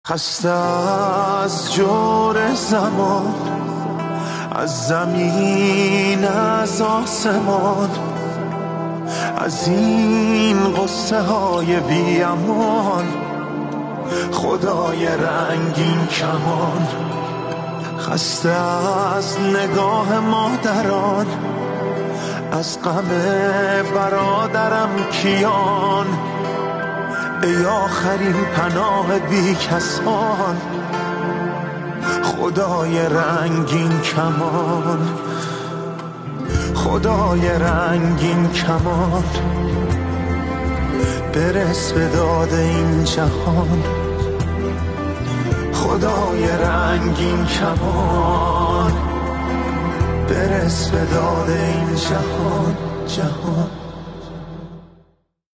خسته از جور زمان، از زمین از آسمان، از این قصه های بی امان، خدای رنگین کمان. خسته از نگاه مادران، از غم برادرم کیان، ای آخرین پناه بی کسان، خدای رنگین کمان، خدای رنگین کمان. برس به داد این جهان، خدای رنگین کمان. برس به داد این جهان، جهان.